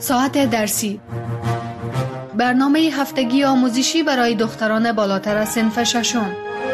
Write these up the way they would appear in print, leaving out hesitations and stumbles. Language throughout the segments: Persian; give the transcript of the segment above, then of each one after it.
ساعت درسی، برنامه هفتگی آموزشی برای دختران بالاتر از صنف ششم.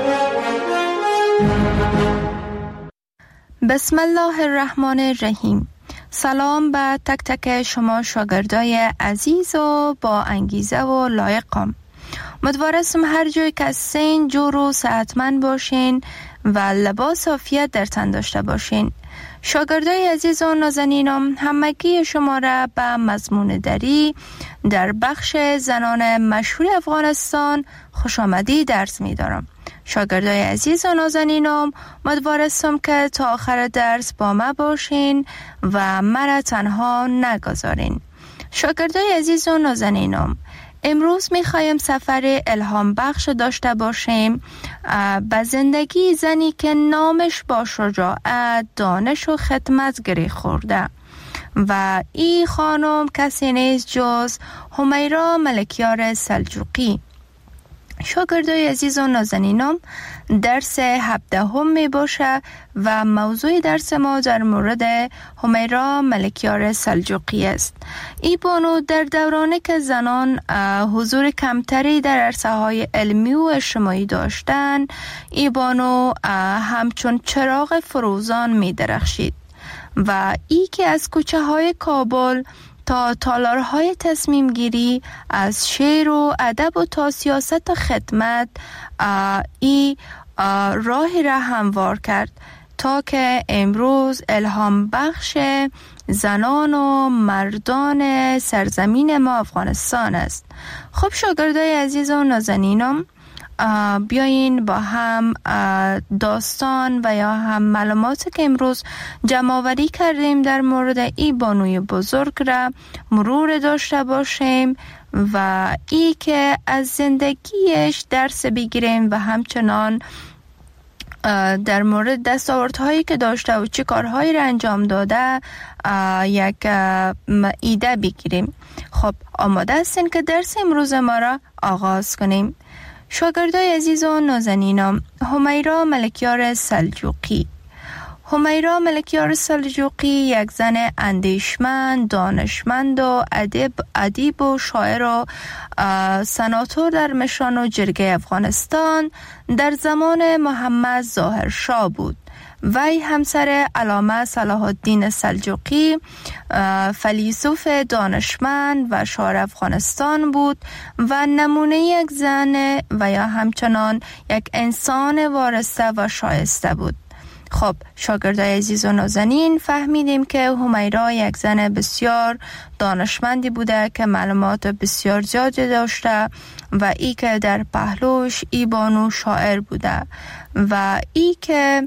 بسم الله الرحمن الرحیم. سلام به تک تک شما شاگردای عزیز و با انگیزه و لایقم. امیدوارم هر جای که هستین جور و صحتمند باشین و لباس عافیت در تن داشته باشین. شاگردای عزیز و نازنینم، همگی شما را به مضمون دری در بخش زنان مشهور افغانستان خوش آمدی درس می دارم. شاگردای عزیز و نازنینم، امیدوارم که تا آخر درس با ما باشین و مرا تنها نگذارین. شاگردای عزیز و نازنینم، امروز میخوایم سفر الهام بخش داشته باشیم به زندگی زنی که نامش با شجاعت، دانش و خدمت گره خورده و این خانم کسی نیست جز همیرا ملکیار سلجوقی. شاگردای عزیز و نازنینم، درس 17 می باشه و موضوع درس ما در مورد همیرا ملکیار سلجوقی است. این بانو در دورانی که زنان حضور کمتری در عرصه های علمی و اجتماعی داشتند، این بانو همچون چراغ فروزان می درخشید و ای که از کوچه های کابل تا تالارهای تصمیم گیری، از شعر و ادب و تا سیاست و خدمت ای راهی را هموار کرد تا که امروز الهام بخش زنان و مردان سرزمین ما افغانستان است. خب شاگردای عزیز و نازنینم، بیاین با هم داستان و یا هم معلوماتی که امروز جمع آوری کردیم در مورد این بانوی بزرگ را مرور داشته باشیم و ای که از زندگیش درس بگیریم و همچنان در مورد دستاوردهایی که داشته و چه کارهایی را انجام داده یک ایده بگیریم. خب آماده هستین که درس امروز ما را آغاز کنیم؟ شاگردای عزیز و نازنینم، همیرا ملکیار سلجوقی. همیرا ملکیار سلجوقی یک زن اندیشمند، دانشمند و ادیب و شاعر و سناتور در مشان و جرگه افغانستان در زمان محمد ظاهر شاه بود. وی همسر علامه صلاح الدین سلجوقی، فیلسوف دانشمند و شاعر افغانستان بود و نمونه یک زن و یا همچنان یک انسان وارسته و شایسته بود. خب شاگردای عزیز و نازنین، فهمیدیم که همیرا یک زن بسیار دانشمندی بوده که معلومات بسیار زیادی داشته و ای که در پهلوش ای بانو شاعر بوده و ای که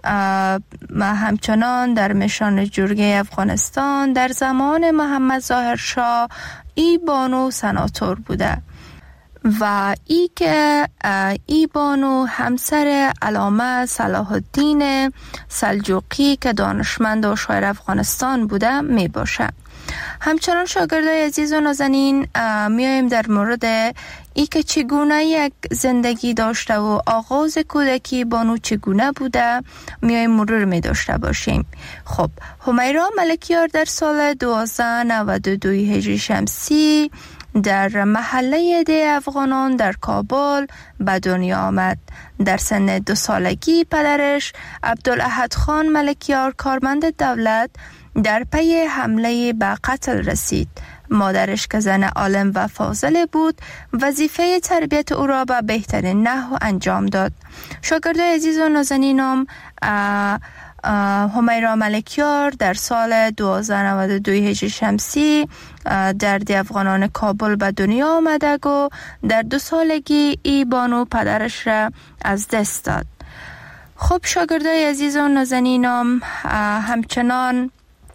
همچنان در مشان جرگه افغانستان در زمان محمد ظاهر شاه ای بانو سناتور بوده و ای که ای بانو همسر علامه صلاح الدین سلجوقی که دانشمند و شاعر افغانستان بوده می باشه. همچنان شاگردای عزیز و نازنین، میایم در مورد ای که چگونه یک زندگی داشته و آغاز کودکی بانو چگونه بوده میایم مرور می داشته باشیم. خب همیرا ملکیار در سال 1292 هجری شمسی در محله ده افغانان در کابل به دنیا آمد. در سن 2 سالگی پدرش عبدالاحد خان ملکیار کارمند دولت در پی حمله به قتل رسید. مادرش که زن عالم و فاضل بود وظیفه تربیت او را به بهترین نحو انجام داد. شاگردای عزیز و نازنینم، همیرا ملکیار در سال 1292 هجری شمسی در ده افغانان کابل به دنیا آمده و در 2 سالگی ای بانو پدرش را از دست داد. خب شاگردای عزیز و نازنینم، همچنان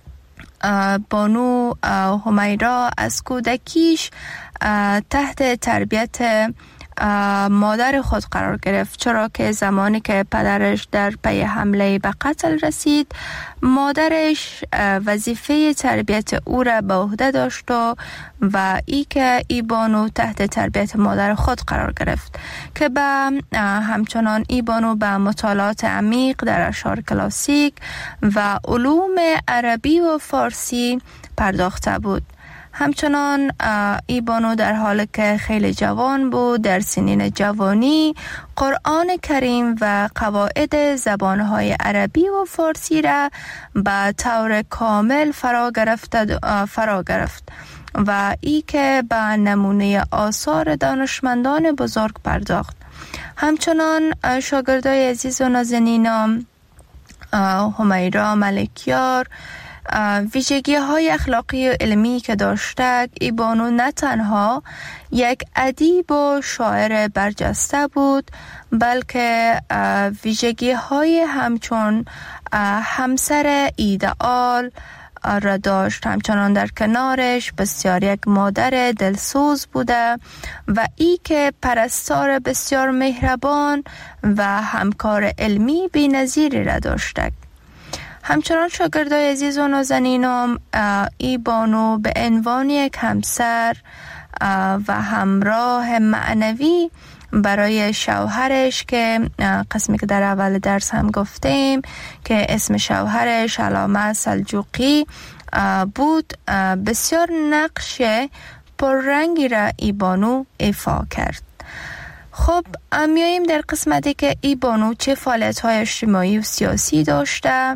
بانو همیرا از کودکیش تحت تربیت مادر خود قرار گرفت، چرا که زمانی که پدرش در پی حمله به قتل رسید، مادرش وظیفه تربیت او را به عهده داشت و ای که ای بانو تحت تربیت مادر خود قرار گرفت که همچنان ای بانو به مطالعات عمیق در اشعار کلاسیک و علوم عربی و فارسی پرداخته بود. همچنان ای بانو در حالی که خیلی جوان بود در سنین جوانی قرآن کریم و قواعد زبانهای عربی و فارسی را به طور کامل فرا گرفت و ای که به نمونه آثار دانشمندان بزرگ پرداخت. همچنان شاگردای عزیز و نازنینم همیرا ملکیار ویژگی های اخلاقی و علمی که داشته، ای بانو نه تنها یک ادیب و شاعر برجسته بود بلکه ویژگی های همچون همسر ایدئال را داشت. همچنان در کنارش بسیار یک مادر دلسوز بوده و ای که پرستار بسیار مهربان و همکار علمی بی‌نظیری را داشته. همچنان شاگردای عزیز و نازنینم ای بانو به عنوان یک همسر و همراه معنوی برای شوهرش که قسمی که در اول درس هم گفتیم که اسم شوهرش علامه سلجوقی بود، بسیار نقش پررنگی را ای بانو ایفا کرد. خب میاییم در قسمتی که ای بانو چه فعالیت‌های اجتماعی و سیاسی داشته.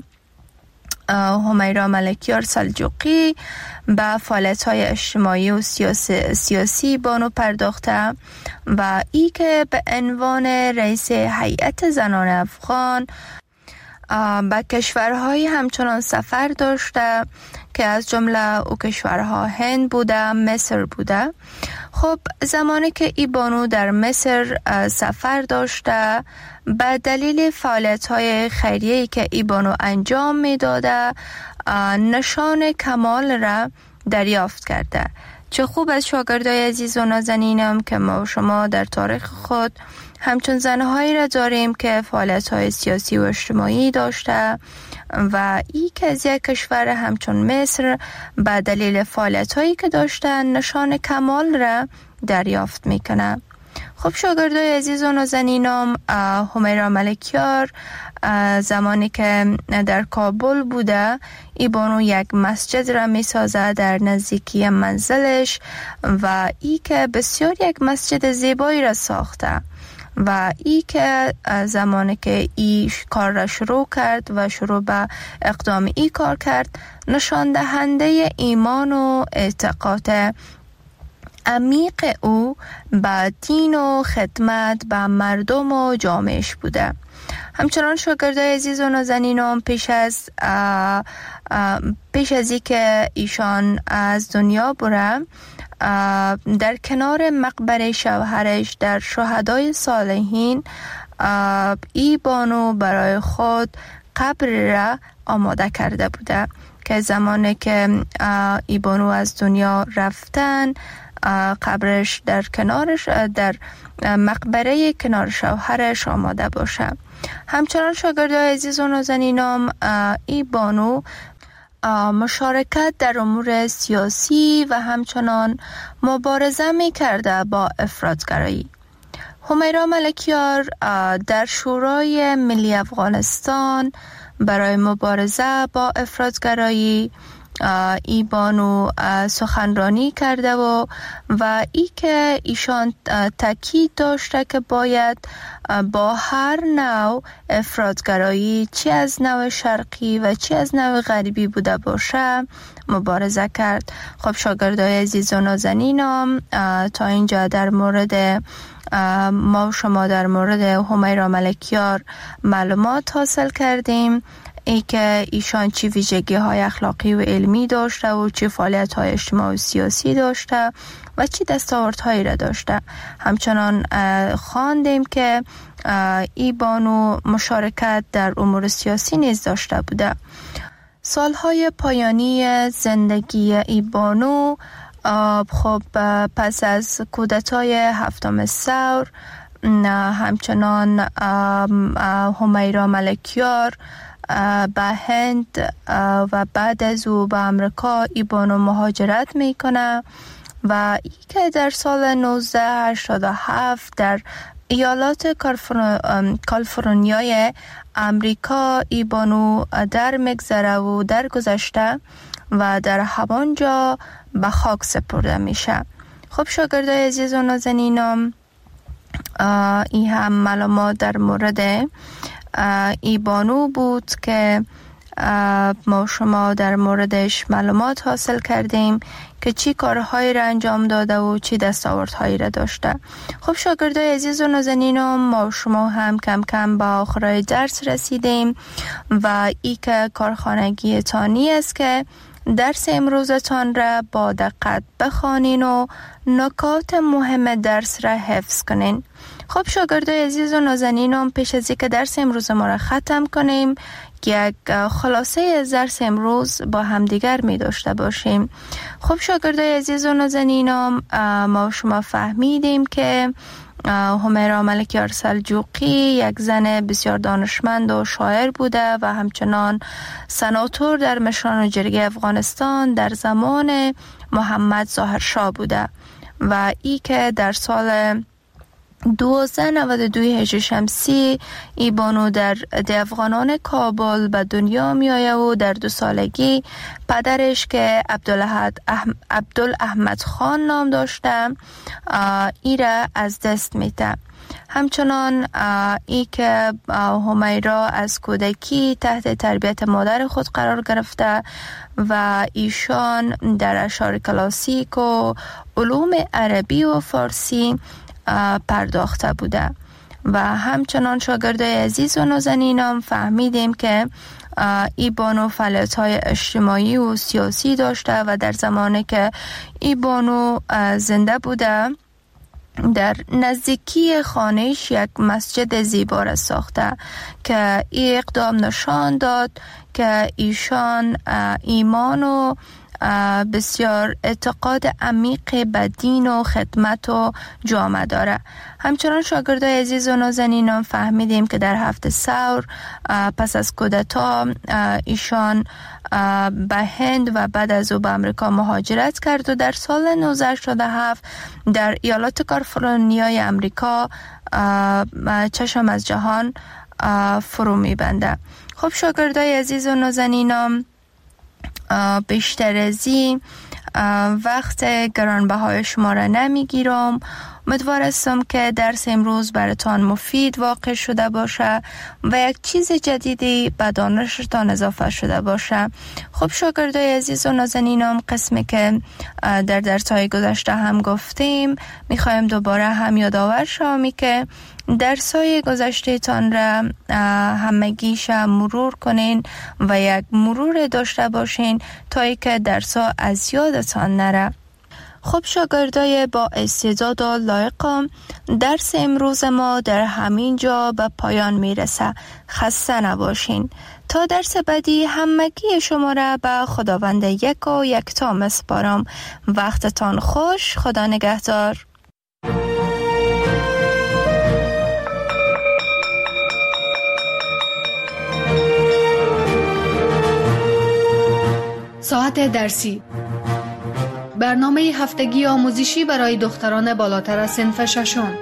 همیرا ملکیار سلجوقی به فعالیت‌های اجتماعی و سیاسی بانو پرداخته و ای که به عنوان رئیس هیئت زنان افغان به کشورهای همچنان سفر داشته که از جمله او کشورها هند بوده، مصر بوده. خب زمانی که ای بانو در مصر سفر داشته به دلیل فعالیت‌های خیریه‌ای که ای بانو انجام می‌داده نشان کمال را دریافت کرده. چه خوب از شاگردای عزیز و نازنینم که ما شما در تاریخ خود همچون زنهایی را داریم که فعالیت‌های سیاسی و اجتماعی داشته و ای که از یک کشور همچون مصر به دلیل فعالیت‌هایی که داشته نشان کمال را دریافت میکنه. خب شاگردای عزیز و نازنینم همیرا ملکیار زمانی که در کابل بوده ای بانو یک مسجد را می سازه در نزدیکی منزلش و ای که بسیار یک مسجد زیبایی را ساخته و ای که زمانی که ای کار را شروع کرد و شروع به اقدام ای کار کرد نشان دهنده ایمان و اعتقاد عمیق او به دین و خدمت به مردم و جامعهش بوده. همچنان شاگردای عزیز و نازنینم پیش از ای که ایشان از دنیا بره در کنار مقبره شوهرش در شهدای صالحین ای بانو برای خود قبر را آماده کرده بوده که زمانی که ای بانو از دنیا رفتن قبرش در کنارش در مقبره کنار شوهرش آماده باشه. همچنان شاگردای عزیز و نازنینم ای بانو مشارکت در امور سیاسی و همچنان مبارزه می کرده با افراطگرایی. همیرا ملکیار در شورای ملی افغانستان برای مبارزه با افراطگرایی ای بانو سخنرانی کرده و ای که ایشان تاکید داشته که باید با هر نوع افراطگرایی چه از نوع شرقی و چه از نوع غربی بوده باشه مبارزه کرد. خب شاگردای عزیز و نازنینم تا اینجا در مورد ما و شما در مورد همیرا ملکیار معلومات حاصل کردیم، ای که ایشان چی ویژگی های اخلاقی و علمی داشته و چی فعالیت های اجتماعی و سیاسی داشته و چی دستاوردهایی را داشته. همچنان خواندیم که ای بانو مشارکت در امور سیاسی نیز داشته بوده. سالهای پایانی زندگی ای بانو خب پس از کودتای هفتم ثور همچنان همیرا ملکیار به هند و بعد از او به امریکا ای بانو مهاجرت میکنه و ای که در سال 1987 در ایالات کالیفرنیای امریکا ای بانو در مگذره و در گذشته و در همانجا به خاک سپرده میشه. خب شاگردای عزیز و نازنینم، این هم معلومات در مورد ای بانو بود که ما شما در موردش معلومات حاصل کردیم که چی کارهایی را انجام داده و چی دستاوردهایی را داشته. خب شاگردای عزیز و نازنینم، ما شما هم کم کم به آخرای درس رسیدیم و ای که کارخانگی تانی است که درس امروزتان را با دقت بخوانین و نکات مهم درس را حفظ کنین. خب شاگردای عزیز و نازنینم، پیش از اینکه درس امروز ما را ختم کنیم، یک خلاصه از درس امروز با همدیگر می داشته باشیم. خب شاگردای عزیز و نازنینم، ما شما فهمیدیم که همیرا ملکیار سلجوقی یک زن بسیار دانشمند و شاعر بوده و همچنان سناتور در مشران جرگه افغانستان در زمان محمد ظاهرشاه بوده و ای که در سال 1292 هجری شمسی ای بانو در افغانان کابل به دنیا می آید و در 2 سالگی پدرش که عبدالاحمد خان نام داشته ای را از دست میده. همچنان ای که همیرا از کودکی تحت تربیت مادر خود قرار گرفته و ایشان در اشعار کلاسیک و علوم عربی و فارسی پرداخته بوده و همچنان شاگردای عزیز و نازنینم فهمیدیم که ای بانو فعالیت‌های اجتماعی و سیاسی داشته و در زمانی که ای بانو زنده بوده در نزدیکی خانهش یک مسجد زیبا را ساخته که ای اقدام نشان داد که ایشان ایمان و بسیار اعتقاد عمیق به دین و خدمت و جامعه داره. همچنان شاگردای عزیز و نازنینم فهمیدیم که در 7 ثور پس از کودتا ایشان به هند و بعد از او به امریکا مهاجرت کرد و در سال 1987 در ایالات کالیفرنیای امریکا چشم از جهان فرو میبنده. خب شاگردای عزیز و نازنینم، بیشتر از این وقت گرانبهای شما را نمیگیرم. امیدوار هستم که درس امروز براتان مفید واقع شده باشه و یک چیز جدیدی به دانشتان اضافه شده باشه. خب شاگردای عزیز و نازنینم، قسمی که در درس‌های گذشته هم گفتیم میخوایم دوباره هم یادآور شوم که درس‌های گذشته تان را همگیش مرور کنین و یک مرور داشته باشین تا اینکه درس‌ها از یادتان نره. خب شاگردای با استعداد و لایق، درس امروز ما در همین جا به پایان میرسه. خسته نباشین. تا درس بعدی همگی شما را به خداوند یک و یکتا میسپارم. وقتتان خوش. خدا نگهدار. ساعت درسی، برنامه هفتگی آموزشی برای دختران بالاتر از صنف ششم.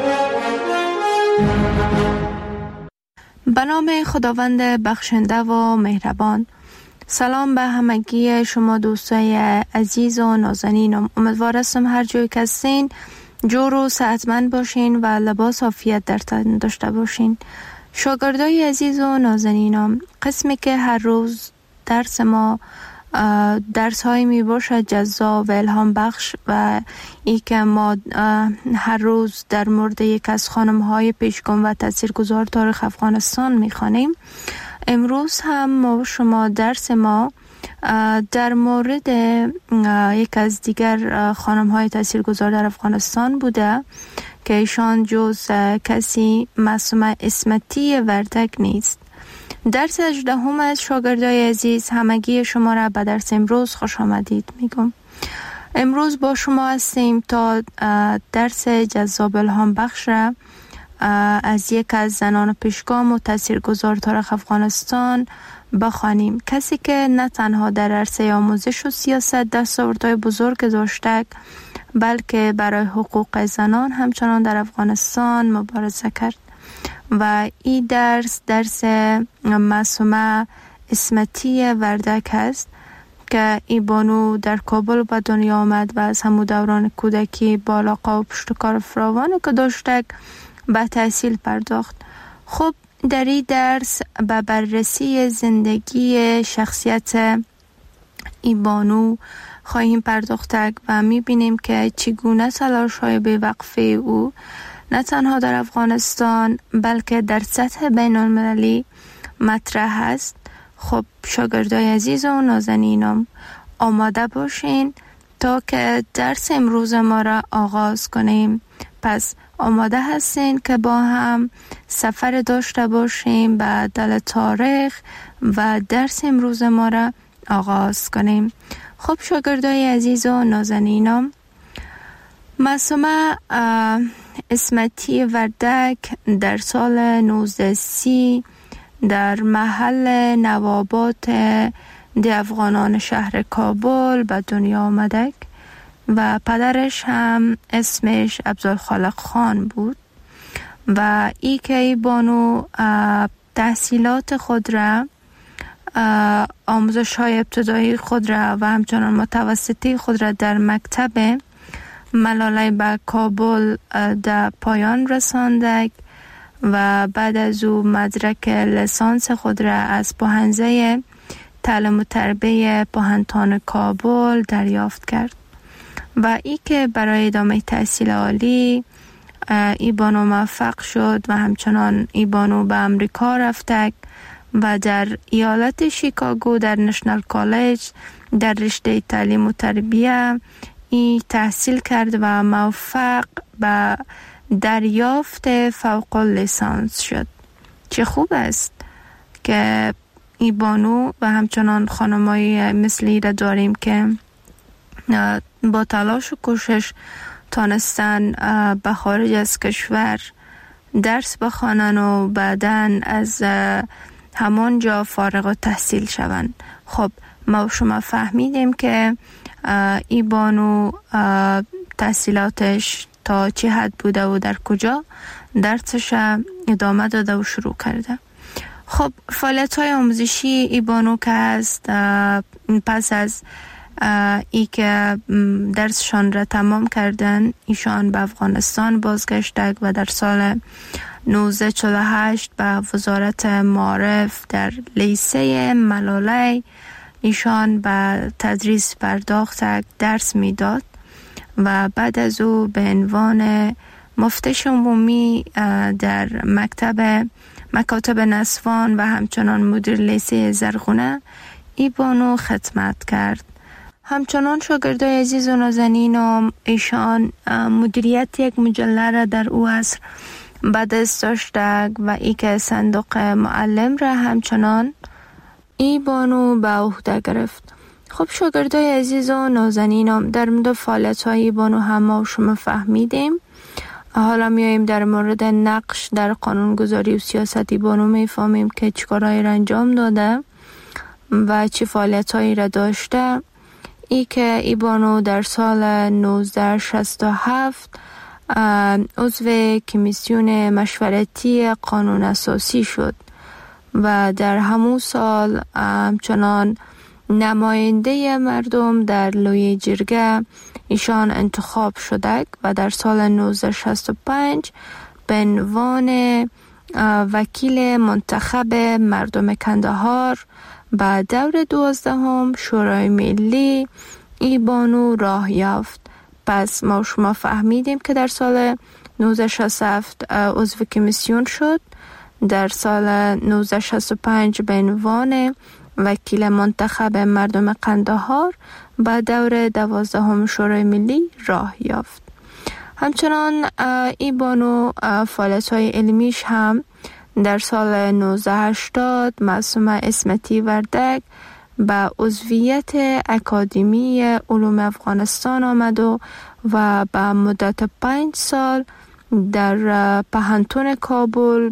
به نام خداوند بخشنده و مهربان. سلام به همگی شما دوستای عزیز و نازنینم. امیدوار هستم هر جایی که هستین جور و صحتمند باشین و لباس عافیت در تن داشته باشین. شاگردای عزیز و نازنینم، قسمی که هر روز درس ما درس هایی می باشد جذاب و الهام بخش و ای که ما هر روز در مورد یک از خانم های پیشگام و تاثیرگذار تاریخ افغانستان می خوانیم. امروز هم ما شما درس ما در مورد یک از دیگر خانم های تاثیرگذار در افغانستان بوده که ایشان جز کسی معصومه اسمتی وردک نیست. درس 18 از شاگردای عزیز، همگی شما را به درس امروز خوش آمدید میگم. امروز با شما هستیم تا درس جذاب الهام بخش را از یک از زنان پیشگام و تاثیرگذار تاریخ افغانستان بخوانیم. کسی که نه تنها در عرصه آموزش و سیاست دستاوردهای بزرگ داشته، بلکه برای حقوق زنان همچنان در افغانستان مبارزه کرد و این درس معصومه اسمتی وردک است که ای بانو در کابل به دنیا آمد و از همون دوران کودکی با علاقه و پشتکار فراوانی که داشتک به تحصیل پرداخت. خب در این درس به بررسی زندگی شخصیت ای بانو خواهیم پرداختک و میبینیم که چگونه تلاش‌های بی‌وقفه او نه تنها در افغانستان بلکه در سطح بین المللی مطرح است. خب شاگردای عزیز و نازنینم آماده باشین تا که درس امروز ما را آغاز کنیم. پس آماده هستین که با هم سفر داشته باشیم به دل تاریخ و درس امروز ما را آغاز کنیم. خب شاگردای عزیز و نازنینم، معصومه اسمتی وردک در سال 1930 در محل نوابات دی افغانان شهر کابل به دنیا آمدک و پدرش هم اسمش عبدالخالق خان بود و ای که ای بانو تحصیلات خود را، آموزش های ابتدایی خود را و همچنان متوسطی خود را در مکتب ملاله به کابل در پایان رساندک و بعد از او مدرک لیسانس خود را از پوهنځی تعلیم و تربیه پوهنتون کابل دریافت کرد و ای که برای ادامه تحصیل عالی ای بانو موفق شد و همچنان ای بانو به امریکا رفتک و در ایالت شیکاگو در نشنال کالج در رشته تعلیم و تربیه ای تحصیل کرد و موفق به دریافت فوق لیسانس شد. چه خوب است که ای بانو و همچنان خانمایی مثلی را داریم که با تلاش و کوشش تانستن به خارج از کشور درس بخوانن و بعداً از همان جا فارغ التحصیل شوند. خب ما شما فهمیدیم که ای بانو تحصیلاتش تا چه حد بوده و در کجا درسش ادامه داده و شروع کرده. خب فعالیت‌های آموزشی ای بانو که هست پس از ای که درسشان را تمام کردن ایشان به افغانستان بازگشتند و در سال 1948 به وزارت معارف در لیسه ملاله ایشان به تدریس پرداختند، درس میداد و بعد از او به عنوان مفتش عمومی در مکاتب نسوان و همچنان مدیر لیسه زرغونه ای بانو خدمت کرد. همچنان شاگردای عزیز و نازنینم ایشان مدیریت یک مجله را در او عصر به دست داشتند و ای که صندوق معلم را همچنان ای بانو به عهده گرفت. خب شاگردای عزیز و نازنینم در مورد فعالیت‌های ای بانو هم ما شما فهمیدیم. حالا میاییم در مورد نقش در قانونگذاری و سیاست ای بانو میفهمیم که چیکارهایی را انجام داده و چه فعالیت‌هایی را داشته. ای که ای بانو در سال 1967 عضو کمیسیون مشورتی قانون اساسی شد و در همون سال همچنان نماینده مردم در لوی جرگه ایشان انتخاب شده و در سال 1965 به عنوان وکیل منتخب مردم کندهار به دور 12 شورای ملی ای بانو راه یافت. پس ما شما فهمیدیم که در سال 1967 عضو کمیسیون شد، در سال 1965 به عنوان وکیل منتخب مردم قندهار به دور 12 شورای ملی راه یافت. همچنان ای بانو فعالیت‌های علمیش هم در سال 1980 معصومه اسمتی وردک به عضویت اکادمی علوم افغانستان آمد و به مدت 5 سال در پوهنتون کابل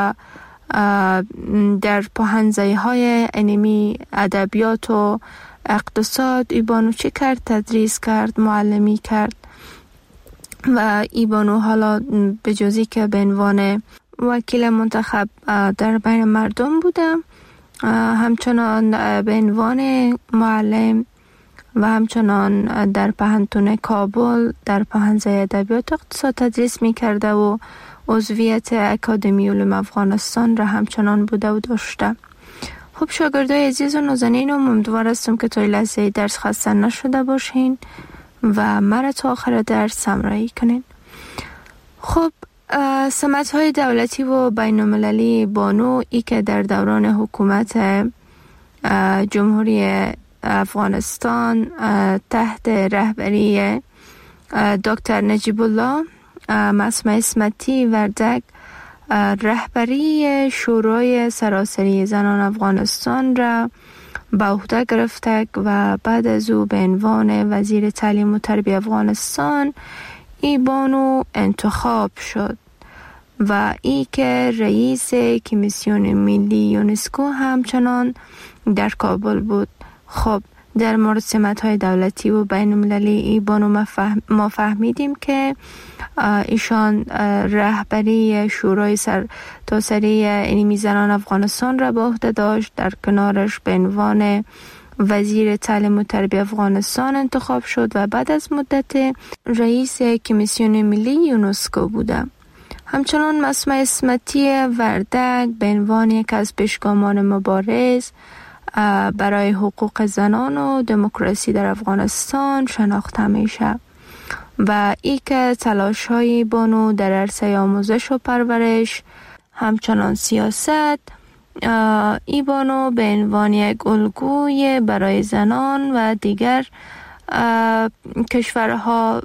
در پوهنځی‌های علمی ادبیات و اقتصاد ای بانو چی کرد؟ تدریس کرد، معلمی کرد و ای بانو حالا به جزی که به عنوان وکیل منتخب در بین مردم بودم، همچنان به عنوان معلم و همچنان در پهنتون کابل در پهنزه ادبیات اقتصاد تدریس می کرده و عضویت اکادمی علوم افغانستان را همچنان بوده و داشته. خب شاگردای عزیز و نازنین، امیدوار هستم که تا لحظه درس خسته نشده باشین و مرا تا آخر درس همراهی کنین. خب سمت‌های دولتی و بین‌المللی بانو ای که در دوران حکومت جمهوری افغانستان تحت رهبری دکتر نجیب الله معصومه اسمتی وردک رهبری شورای سراسری زنان افغانستان را به عهده گرفته و بعد از او به عنوان وزیر تعلیم و تربیت افغانستان ای بانو انتخاب شد و ای که رئیس کمیسیون ملی یونسکو همچنان در کابل بود. خب در مورد سمت‌های دولتی و بین‌المللی ای بانو ما فهمیدیم که ایشان رهبری شورای سرتاسری علمی زنان افغانستان را به عهده داشت. در کنارش به عنوان وزیر تعلیم و تربیت افغانستان انتخاب شد و بعد از مدت رئیس کمیسیون ملی یونسکو بوده. همچنان معصومه اسمتی وردک به عنوان یک از پیشگامان مبارز برای حقوق زنان و دموکراسی در افغانستان شناخته میشه و ای که تلاش‌های بانو در عرصه آموزش و پرورش همچنان سیاست ای بانو به عنوان یک الگوی برای زنان و دیگر کشورها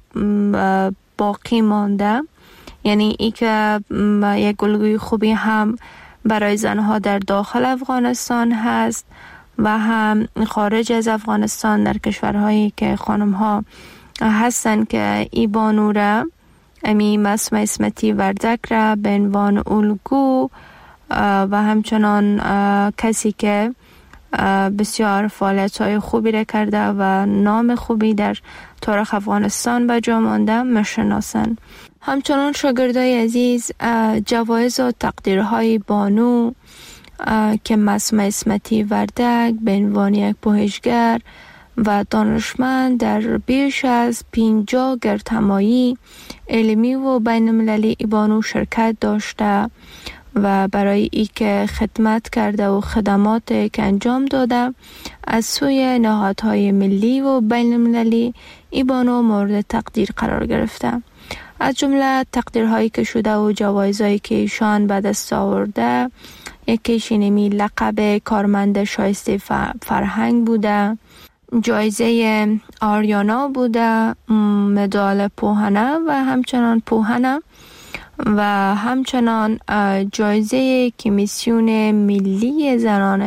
باقی مانده، یعنی ای که یک الگوی خوبی هم برای زنها در داخل افغانستان هست و هم خارج از افغانستان در کشورهایی که خانم‌ها هستن که ای بانو را معصومه اسمتی وردک را به عنوان الگو و همچنان کسی که بسیار فعالیت‌های خوبی را کرده و نام خوبی در تاریخ افغانستان به جا مانده میشناسند. همچنان شاگردای عزیز جوایز و تقدیرهای بانو که معصومه اسمتی وردک به عنوان یک پژوهشگر و دانشمند در بیش از 50 گردهمایی علمی و بین‌المللی بانو شرکت داشته و برای ای که خدمت کرده و خدمات که انجام داده از سوی نهادهای ملی و بین‌المللی بانو مورد تقدیر قرار گرفته. از جمله تقدیرهایی که شده و جوایزهایی که ایشان به دست آورده، یکیش اینمی لقب کارمند شایسته فرهنگ بوده، جایزه آریانا بوده، مدال پوهنه و همچنان پوهنه و همچنان جایزه کمیسیون ملی زنان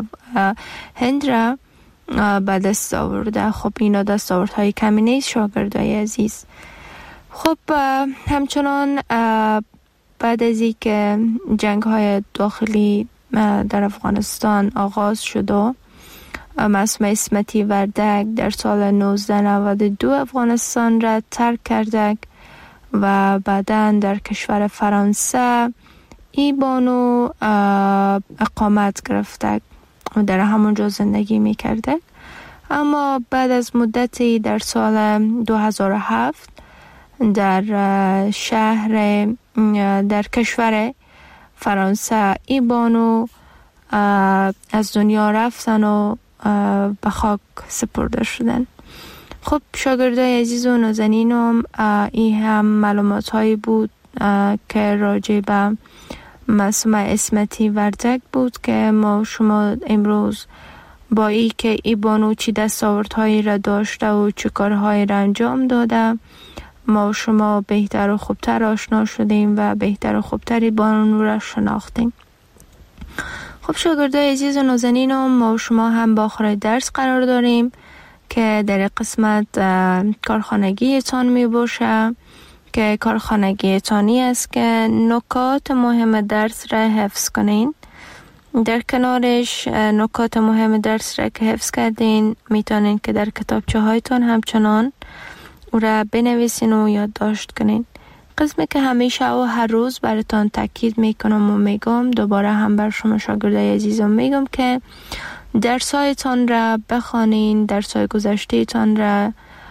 هند را به دست آورده. خب اینا دستاوردهای کمی نیست شاگردای عزیز. خب همچنان بعد از این که جنگ های داخلی در افغانستان آغاز شد و معصومه اسمتی وردک در سال 1992 افغانستان را ترک کرده و بعداً در کشور فرانسه ای بانو اقامت گرفته و در همونجا زندگی می کرده. اما بعد از مدتی در سال 2007 در در کشور فرانسه ای بانو از دنیا رفتن و به خاک سپرده شدن. خب شاگردای عزیز و نازنینم، این هم معلومات هایی بود که راجع به معصومه اسمتی وردک بود که ما شما امروز با ای که ای بانو چی دستاوردهایی را داشته و چه کارهایی را انجام داده ما شما بهتر و خوبتر آشنا شدیم و بهتر و خوبتر بانو را شناختیم. خب شاگردای عزیز و نازنینم، ما شما هم با آخر درس قرار داریم که در قسمت کارخانگی تان می باشه که کارخانگی تانی است که نکات مهم درس را حفظ کنین. در کنارش نکات مهم درس را که حفظ کردین میتونین که در کتابچه هایتان همچنان او را بنویسین و یادداشت کنین قسمی که همیشه و هر روز براتان تاکید میکنم و میگم، دوباره هم بر شما شاگردای عزیزم میگم که درسایتان را بخوانین، درسای گذشتهتان را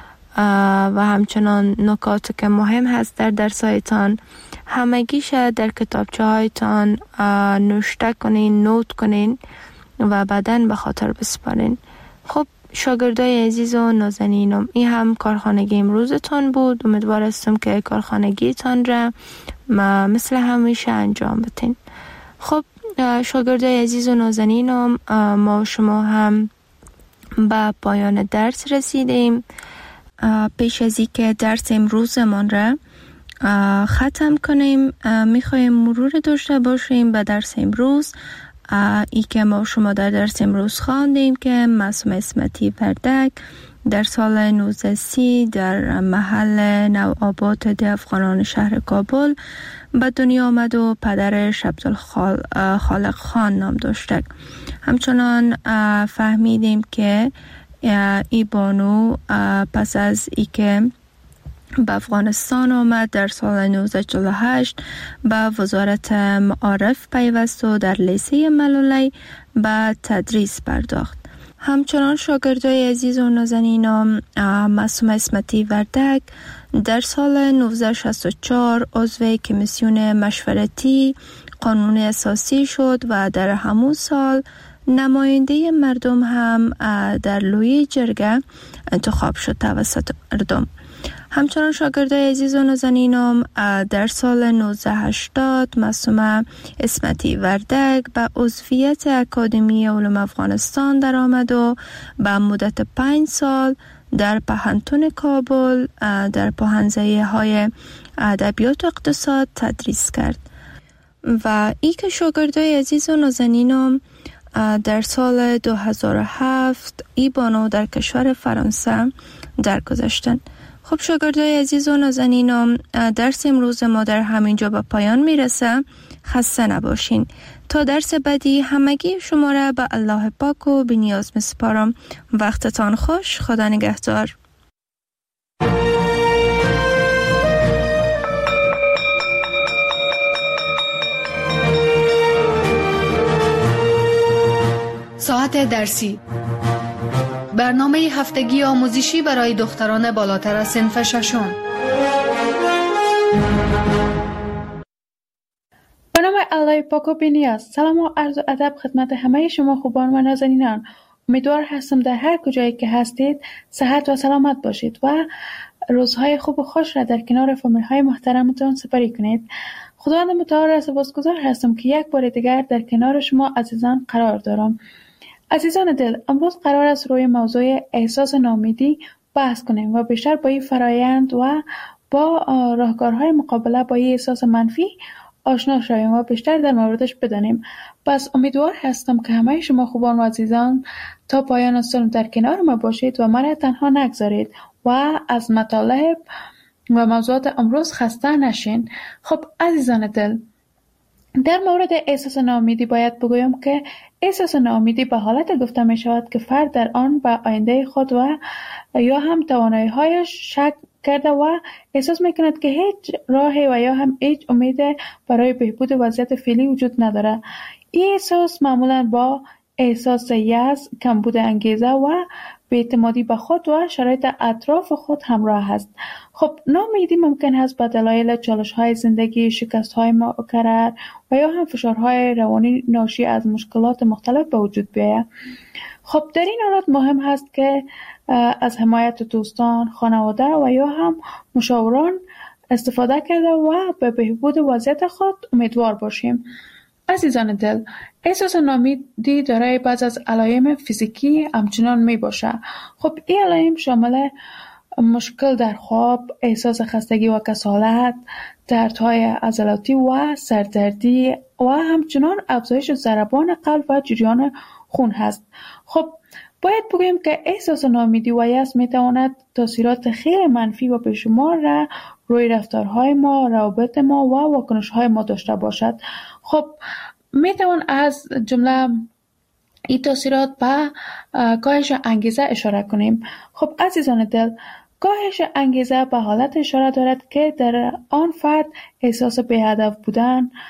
و همچنان نکاتی که مهم هست در درسایتان همگیش در کتابچه هایتان نوشته کنین، نوت کنین و بعداً به خاطر بسپارین. خب شاگردای عزیز و نازنینم، این هم کارخانگی امروزتان بود. امیدوار هستم که کارخانگیتان را مثل همیشه انجام بدین. خب شاگردای عزیز و نازنینم، ما و شما هم به پایان درس رسیدیم. پیش از اینکه درس امروزمان را ختم کنیم، میخوایم مرور داشته باشیم به درس امروز. ای که ما شما در درس امروز خواندیم که معصوم اسمتی وردک در سال 1930 در محل نوآباد ده افغانان شهر کابل به دنیا آمد و پدرش عبدالخالق خان نام داشته. همچنان فهمیدیم که ای بانو پس از ای که به افغانستان آمد در سال 1948 به وزارت معارف پیوست و در لیسه ملولی به تدریس پرداخت. همچنان شاگردای عزیز و نازنینم، معصوم اسمتی وردک در سال 1964 عضو کمیسیون مشورتی قانون اساسی شد و در همون سال نماینده مردم هم در لوی جرگه انتخاب شد توسط مردم. همچنان شاگردای عزیز و نازنینم، در سال 1980 معصوم اسمتی وردک به عضویت اکادمی علوم افغانستان در آمد و به مدت 5 سال در پهنتون کابل در پوهنځی های ادبیات و اقتصاد تدریس کرد. و ای که شاگردای عزیز و نازنینم در سال 2007 ای بانو در کشور فرانسه درگذشتند. خب شاگردای عزیز و نازنینم، درس امروز ما در همینجا به پایان میرسه. خسته نباشین. تا درس بعدی همگی شما را به الله پاک و بی‌نیاز میسپارم. وقتتان خوش. خدا نگهدار. ساعت درسی، برنامه هفتگی آموزشی برای دختران بالاتر از صنف ششم. به نام الله پاک و بی‌نیاز. سلام و عرض ادب خدمت همه شما خوبان و نازنینان. امیدوار هستم در هر کجایی که هستید صحت و سلامت باشید و روزهای خوب و خوش را در کنار فامیل های محترمتان سپری کنید. خداوند متعال را سپاسگزار هستم که یک بار دیگر در کنار شما عزیزان قرار دارم. عزیزان دل، امروز قرار است روی موضوع احساس ناامیدی بحث کنیم و بیشتر با این فرایند و با راهکارهای مقابله با این احساس منفی آشنا شویم و بیشتر در موردش بدانیم. پس امیدوار هستم که همه شما خوبان و عزیزان تا پایان سال در کنار ما باشید و من تنها نگذارید و از مطالب و موضوعات امروز خسته نشین. خب عزیزان دل، در مورد احساس ناامیدی باید بگویم که احساس ناامیدی به حالت گفته می شود که فرد در آن به آینده خود و یا هم توانایی‌هایش شک کرده و احساس می کند که هیچ راهی و یا هم هیچ امید برای بهبود وضعیت فعلی وجود نداره. این احساس معمولا با احساس یأس، کمبود انگیزه و بی‌اعتمادی به خود و شرایط اطراف خود همراه است. خب ناامیدی ممکن است به دلایل چالش‌های زندگی، شکست‌های مکرر و یا هم فشارهای روانی ناشی از مشکلات مختلف به وجود بیاید. خب در این حالت مهم است که از حمایت دوستان، خانواده و یا هم مشاوران استفاده کرده و به بهبود وضعیت خود امیدوار باشیم. عزیزان دل، احساس ناامیدی دارای بعض از علائم فیزیکی همچنان می باشه. خب این علائم شامل مشکل در خواب، احساس خستگی و کسالت، دردهای عضلاتی و سردردی و همچنان افزایش ضربان قلب و جریان خون هست. خب باید بگوییم که احساس ناامیدی و یأس می تواند تاثیرات خیلی منفی و بیشمار را روی رفتارهای ما، روابط ما و واکنش‌های ما داشته باشد. خب می توان از جمله این تاثیرات به کاهش انگیزه اشاره کنیم. خب عزیزان دل، گاهش انگیزه به حالت اشاره دارد که در آن فرد احساس بی‌هدف بودن